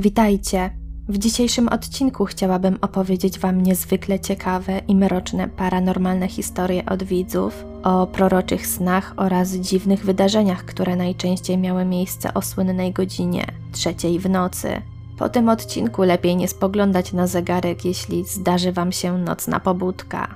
Witajcie! W dzisiejszym odcinku chciałabym opowiedzieć Wam niezwykle ciekawe i mroczne paranormalne historie od widzów o proroczych snach oraz dziwnych wydarzeniach, które najczęściej miały miejsce o słynnej godzinie 3:00 w nocy. Po tym odcinku lepiej nie spoglądać na zegarek, jeśli zdarzy Wam się nocna pobudka.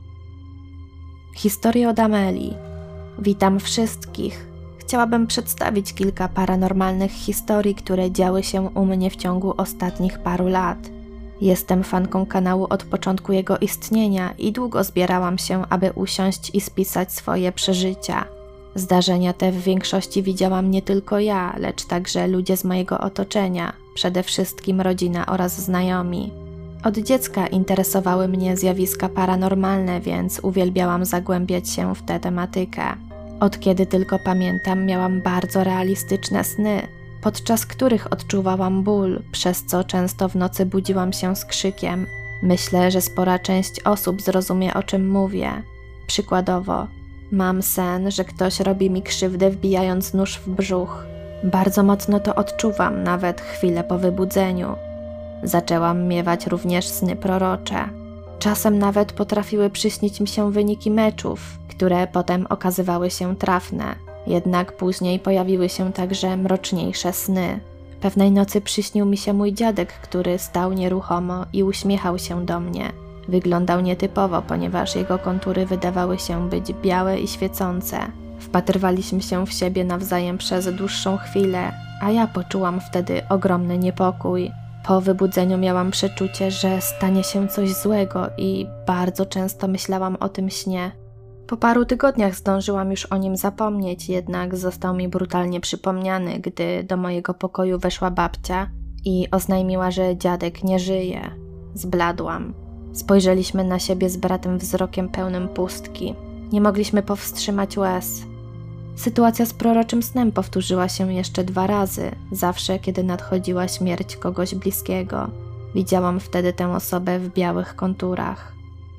Historie od Ameli. Witam wszystkich. Chciałabym przedstawić kilka paranormalnych historii, które działy się u mnie w ciągu ostatnich paru lat. Jestem fanką kanału od początku jego istnienia i długo zbierałam się, aby usiąść i spisać swoje przeżycia. Zdarzenia te w większości widziałam nie tylko ja, lecz także ludzie z mojego otoczenia, przede wszystkim rodzina oraz znajomi. Od dziecka interesowały mnie zjawiska paranormalne, więc uwielbiałam zagłębiać się w tę tematykę. Od kiedy tylko pamiętam, miałam bardzo realistyczne sny, podczas których odczuwałam ból, przez co często w nocy budziłam się z krzykiem. Myślę, że spora część osób zrozumie, o czym mówię. Przykładowo, mam sen, że ktoś robi mi krzywdę, wbijając nóż w brzuch. Bardzo mocno to odczuwam, nawet chwilę po wybudzeniu. Zaczęłam miewać również sny prorocze. Czasem nawet potrafiły przyśnić mi się wyniki meczów, które potem okazywały się trafne. Jednak później pojawiły się także mroczniejsze sny. Pewnej nocy przyśnił mi się mój dziadek, który stał nieruchomo i uśmiechał się do mnie. Wyglądał nietypowo, ponieważ jego kontury wydawały się być białe i świecące. Wpatrywaliśmy się w siebie nawzajem przez dłuższą chwilę, a ja poczułam wtedy ogromny niepokój. Po wybudzeniu miałam przeczucie, że stanie się coś złego i bardzo często myślałam o tym śnie. Po paru tygodniach zdążyłam już o nim zapomnieć, jednak został mi brutalnie przypomniany, gdy do mojego pokoju weszła babcia i oznajmiła, że dziadek nie żyje. Zbladłam. Spojrzeliśmy na siebie z bratem wzrokiem pełnym pustki. Nie mogliśmy powstrzymać łez. Sytuacja z proroczym snem powtórzyła się jeszcze 2 razy, zawsze kiedy nadchodziła śmierć kogoś bliskiego. Widziałam wtedy tę osobę w białych konturach.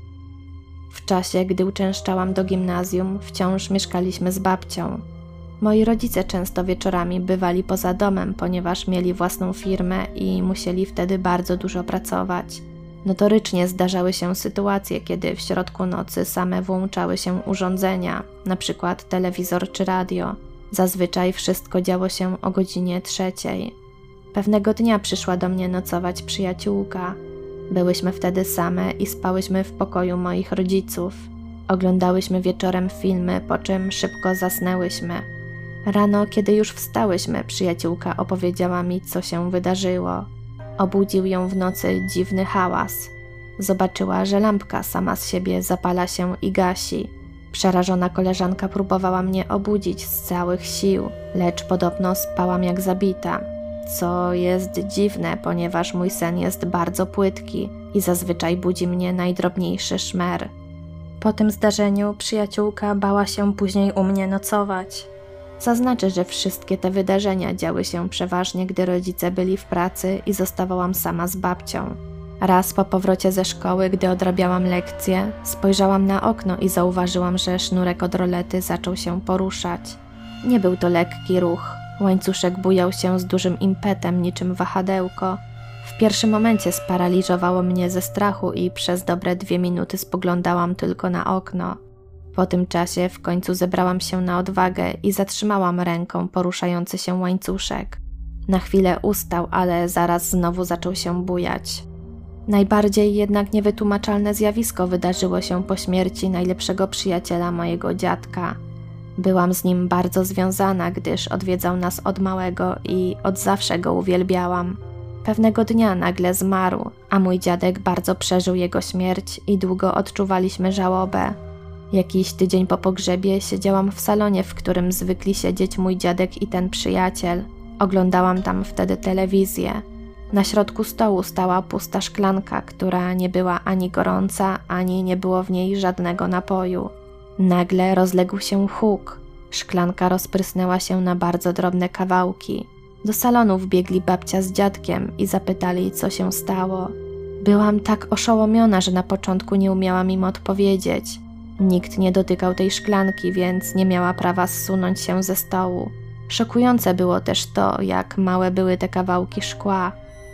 W czasie, gdy uczęszczałam do gimnazjum, wciąż mieszkaliśmy z babcią. Moi rodzice często wieczorami bywali poza domem, ponieważ mieli własną firmę i musieli wtedy bardzo dużo pracować. Notorycznie zdarzały się sytuacje, kiedy w środku nocy same włączały się urządzenia, np. telewizor czy radio. Zazwyczaj wszystko działo się o godzinie 3:00. Pewnego dnia przyszła do mnie nocować przyjaciółka. Byłyśmy wtedy same i spałyśmy w pokoju moich rodziców. Oglądałyśmy wieczorem filmy, po czym szybko zasnęłyśmy. Rano, kiedy już wstałyśmy, przyjaciółka opowiedziała mi, co się wydarzyło. Obudził ją w nocy dziwny hałas. Zobaczyła, że lampka sama z siebie zapala się i gasi. Przerażona koleżanka próbowała mnie obudzić z całych sił, lecz podobno spałam jak zabita. Co jest dziwne, ponieważ mój sen jest bardzo płytki i zazwyczaj budzi mnie najdrobniejszy szmer. Po tym zdarzeniu przyjaciółka bała się później u mnie nocować. Zaznaczę, że wszystkie te wydarzenia działy się przeważnie, gdy rodzice byli w pracy i zostawałam sama z babcią. Raz po powrocie ze szkoły, gdy odrabiałam lekcje, spojrzałam na okno i zauważyłam, że sznurek od rolety zaczął się poruszać. Nie był to lekki ruch. Łańcuszek bujał się z dużym impetem, niczym wahadełko. W pierwszym momencie sparaliżowało mnie ze strachu i przez dobre 2 minuty spoglądałam tylko na okno. Po tym czasie w końcu zebrałam się na odwagę i zatrzymałam ręką poruszający się łańcuszek. Na chwilę ustał, ale zaraz znowu zaczął się bujać. Najbardziej jednak niewytłumaczalne zjawisko wydarzyło się po śmierci najlepszego przyjaciela mojego dziadka. Byłam z nim bardzo związana, gdyż odwiedzał nas od małego i od zawsze go uwielbiałam. Pewnego dnia nagle zmarł, a mój dziadek bardzo przeżył jego śmierć i długo odczuwaliśmy żałobę. Jakiś tydzień po pogrzebie siedziałam w salonie, w którym zwykli siedzieć mój dziadek i ten przyjaciel. Oglądałam tam wtedy telewizję. Na środku stołu stała pusta szklanka, która nie była ani gorąca, ani nie było w niej żadnego napoju. Nagle rozległ się huk. Szklanka rozprysnęła się na bardzo drobne kawałki. Do salonu wbiegli babcia z dziadkiem i zapytali, co się stało. Byłam tak oszołomiona, że na początku nie umiałam im odpowiedzieć. Nikt nie dotykał tej szklanki, więc nie miała prawa zsunąć się ze stołu. Szokujące było też to, jak małe były te kawałki szkła.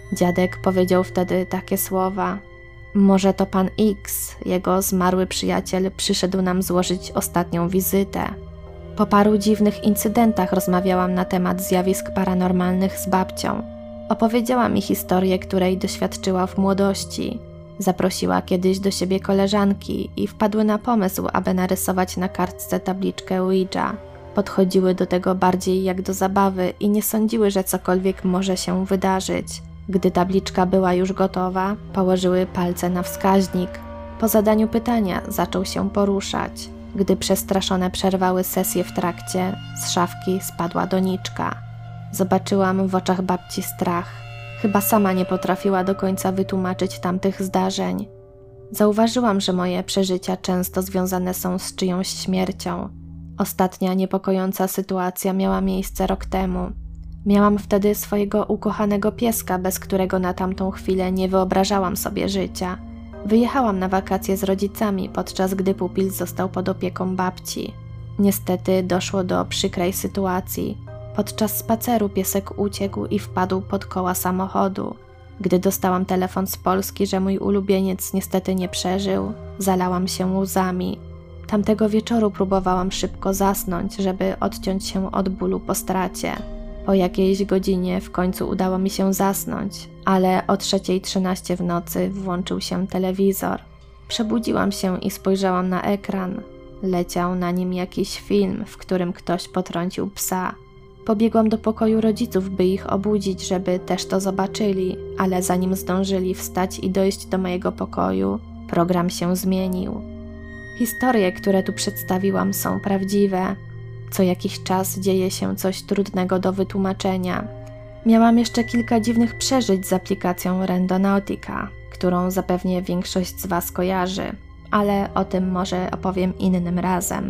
Dziadek powiedział wtedy takie słowa: może to pan X, jego zmarły przyjaciel, przyszedł nam złożyć ostatnią wizytę. Po paru dziwnych incydentach rozmawiałam na temat zjawisk paranormalnych z babcią. Opowiedziała mi historię, której doświadczyła w młodości. Zaprosiła kiedyś do siebie koleżanki i wpadły na pomysł, aby narysować na kartce tabliczkę Ouija. Podchodziły do tego bardziej jak do zabawy i nie sądziły, że cokolwiek może się wydarzyć. Gdy tabliczka była już gotowa, położyły palce na wskaźnik. Po zadaniu pytania zaczął się poruszać. Gdy przestraszone przerwały sesję w trakcie, z szafki spadła doniczka. Zobaczyłam w oczach babci strach. Chyba sama nie potrafiła do końca wytłumaczyć tamtych zdarzeń. Zauważyłam, że moje przeżycia często związane są z czyjąś śmiercią. Ostatnia niepokojąca sytuacja miała miejsce rok temu. Miałam wtedy swojego ukochanego pieska, bez którego na tamtą chwilę nie wyobrażałam sobie życia. Wyjechałam na wakacje z rodzicami, podczas gdy pupil został pod opieką babci. Niestety doszło do przykrej sytuacji. Podczas spaceru piesek uciekł i wpadł pod koła samochodu. Gdy dostałam telefon z Polski, że mój ulubieniec niestety nie przeżył, zalałam się łzami. Tamtego wieczoru próbowałam szybko zasnąć, żeby odciąć się od bólu po stracie. Po jakiejś godzinie w końcu udało mi się zasnąć, ale o 3:13 w nocy włączył się telewizor. Przebudziłam się i spojrzałam na ekran. Leciał na nim jakiś film, w którym ktoś potrącił psa. Pobiegłam do pokoju rodziców, by ich obudzić, żeby też to zobaczyli, ale zanim zdążyli wstać i dojść do mojego pokoju, program się zmienił. Historie, które tu przedstawiłam, są prawdziwe. Co jakiś czas dzieje się coś trudnego do wytłumaczenia. Miałam jeszcze kilka dziwnych przeżyć z aplikacją Randonautica, którą zapewnie większość z Was kojarzy, ale o tym może opowiem innym razem.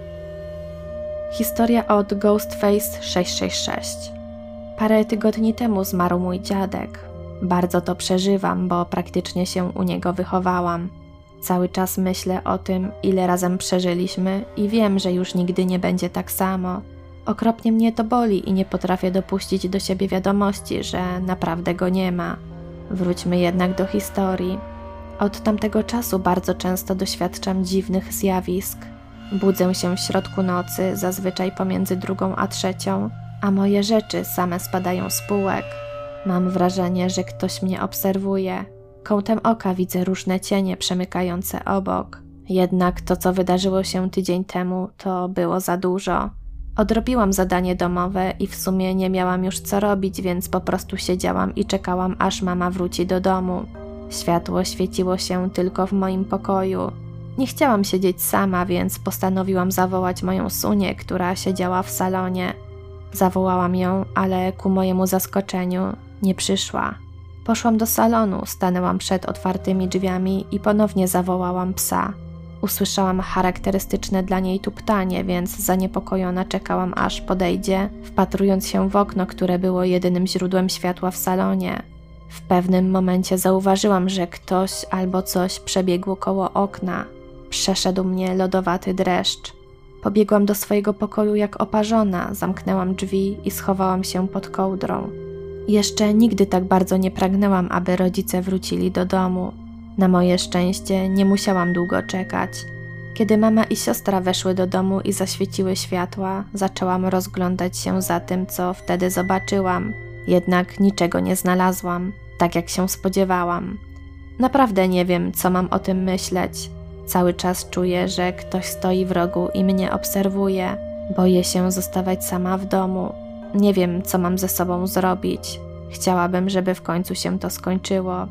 Historia od Ghostface 666. Parę tygodni temu zmarł mój dziadek. Bardzo to przeżywam, bo praktycznie się u niego wychowałam. Cały czas myślę o tym, ile razem przeżyliśmy i wiem, że już nigdy nie będzie tak samo. Okropnie mnie to boli i nie potrafię dopuścić do siebie wiadomości, że naprawdę go nie ma. Wróćmy jednak do historii. Od tamtego czasu bardzo często doświadczam dziwnych zjawisk. Budzę się w środku nocy, zazwyczaj pomiędzy 2 a 3, a moje rzeczy same spadają z półek. Mam wrażenie, że ktoś mnie obserwuje. Kątem oka widzę różne cienie przemykające obok. Jednak to, co wydarzyło się tydzień temu, to było za dużo. Odrobiłam zadanie domowe i w sumie nie miałam już co robić, więc po prostu siedziałam i czekałam, aż mama wróci do domu. Światło świeciło się tylko w moim pokoju. Nie chciałam siedzieć sama, więc postanowiłam zawołać moją Sunię, która siedziała w salonie. Zawołałam ją, ale ku mojemu zaskoczeniu nie przyszła. Poszłam do salonu, stanęłam przed otwartymi drzwiami i ponownie zawołałam psa. Usłyszałam charakterystyczne dla niej tuptanie, więc zaniepokojona czekałam, aż podejdzie, wpatrując się w okno, które było jedynym źródłem światła w salonie. W pewnym momencie zauważyłam, że ktoś albo coś przebiegło koło okna. Przeszedł mnie lodowaty dreszcz. Pobiegłam do swojego pokoju jak oparzona, zamknęłam drzwi i schowałam się pod kołdrą. Jeszcze nigdy tak bardzo nie pragnęłam, aby rodzice wrócili do domu. Na moje szczęście nie musiałam długo czekać. Kiedy mama i siostra weszły do domu i zaświeciły światła, zaczęłam rozglądać się za tym, co wtedy zobaczyłam. Jednak niczego nie znalazłam, tak jak się spodziewałam. Naprawdę nie wiem, co mam o tym myśleć. Cały czas czuję, że ktoś stoi w rogu i mnie obserwuje. Boję się zostawać sama w domu. Nie wiem, co mam ze sobą zrobić. Chciałabym, żeby w końcu się to skończyło.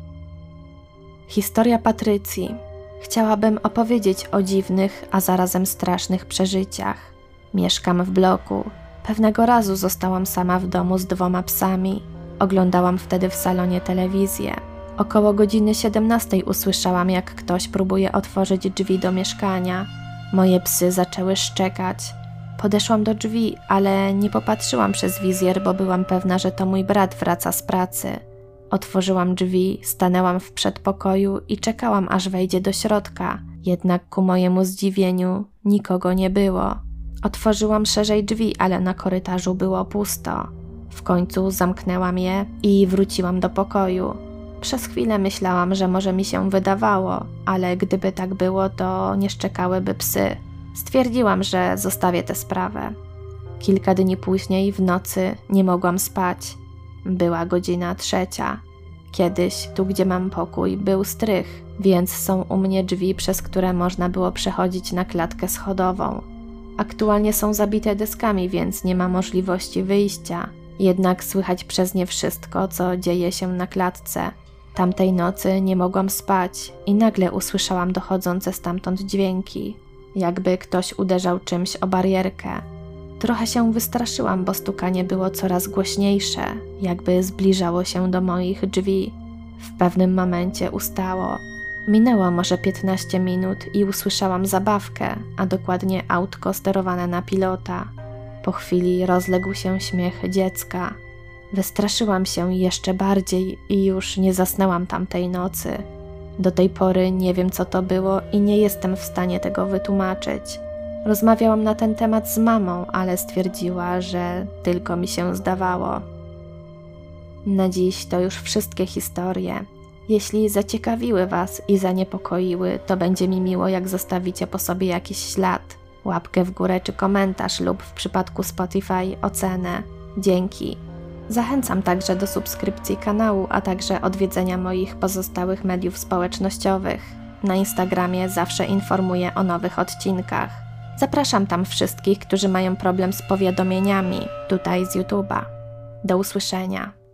Historia Patrycji. Chciałabym opowiedzieć o dziwnych, a zarazem strasznych przeżyciach. Mieszkam w bloku. Pewnego razu zostałam sama w domu z 2 psami. Oglądałam wtedy w salonie telewizję. Około godziny 17 usłyszałam, jak ktoś próbuje otworzyć drzwi do mieszkania. Moje psy zaczęły szczekać. Podeszłam do drzwi, ale nie popatrzyłam przez wizjer, bo byłam pewna, że to mój brat wraca z pracy. Otworzyłam drzwi, stanęłam w przedpokoju i czekałam, aż wejdzie do środka. Jednak ku mojemu zdziwieniu nikogo nie było. Otworzyłam szerzej drzwi, ale na korytarzu było pusto. W końcu zamknęłam je i wróciłam do pokoju. Przez chwilę myślałam, że może mi się wydawało, ale gdyby tak było, to nie szczekałyby psy. Stwierdziłam, że zostawię tę sprawę. Kilka dni później w nocy nie mogłam spać. Była godzina 3. Kiedyś, tu gdzie mam pokój, był strych, więc są u mnie drzwi, przez które można było przechodzić na klatkę schodową. Aktualnie są zabite deskami, więc nie ma możliwości wyjścia. Jednak słychać przez nie wszystko, co dzieje się na klatce. Tamtej nocy nie mogłam spać i nagle usłyszałam dochodzące stamtąd dźwięki, jakby ktoś uderzał czymś o barierkę. Trochę się wystraszyłam, bo stukanie było coraz głośniejsze, jakby zbliżało się do moich drzwi. W pewnym momencie ustało. Minęło może 15 minut i usłyszałam zabawkę, a dokładnie autko sterowane na pilota. Po chwili rozległ się śmiech dziecka. Wystraszyłam się jeszcze bardziej i już nie zasnęłam tamtej nocy. Do tej pory nie wiem, co to było i nie jestem w stanie tego wytłumaczyć. Rozmawiałam na ten temat z mamą, ale stwierdziła, że tylko mi się zdawało. Na dziś to już wszystkie historie. Jeśli zaciekawiły Was i zaniepokoiły, to będzie mi miło, jak zostawicie po sobie jakiś ślad, łapkę w górę czy komentarz lub w przypadku Spotify ocenę. Dzięki. Zachęcam także do subskrypcji kanału, a także odwiedzenia moich pozostałych mediów społecznościowych. Na Instagramie zawsze informuję o nowych odcinkach. Zapraszam tam wszystkich, którzy mają problem z powiadomieniami, tutaj z YouTube'a. Do usłyszenia.